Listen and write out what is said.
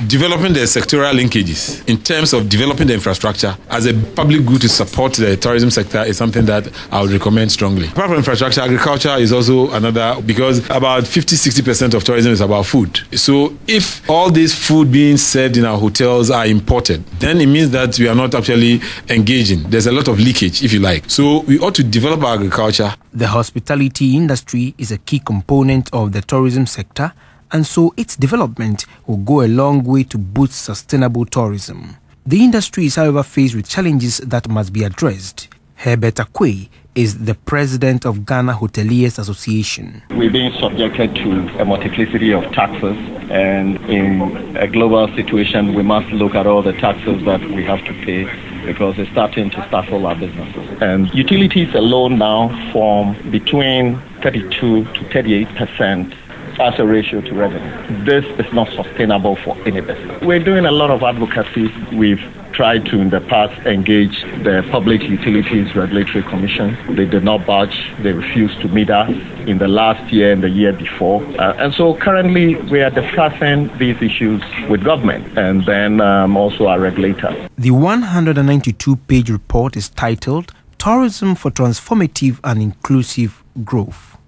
developing the sectoral linkages in terms of developing the infrastructure as a public good to support the tourism sector is something that I would recommend strongly. Apart from infrastructure, agriculture is also another, because about 50-60% of tourism is about food. So if all this food being served in our hotels are imported, then it means that we are not actually engaging. There's a lot of leakage, if you like. So we ought to develop our agriculture. The hospitality industry is a key component of the tourism sector, and so its development will go a long way to boost sustainable tourism. The industry is, however, faced with challenges that must be addressed. Herbert Akwe is the president of Ghana Hoteliers Association. We're being subjected to a multiplicity of taxes, and in a global situation, we must look at all the taxes that we have to pay because it's starting to stifle our businesses. And utilities alone now form between 32 to 38% as a ratio to revenue. This is not sustainable for any business. We're doing a lot of advocacy. We've tried to, in the past, engage the Public Utilities Regulatory Commission. They did not budge. They refused to meet us in the last year and the year before. And so currently we are discussing these issues with government and then also our regulator. The 192-page report is titled Tourism for Transformative and Inclusive Growth.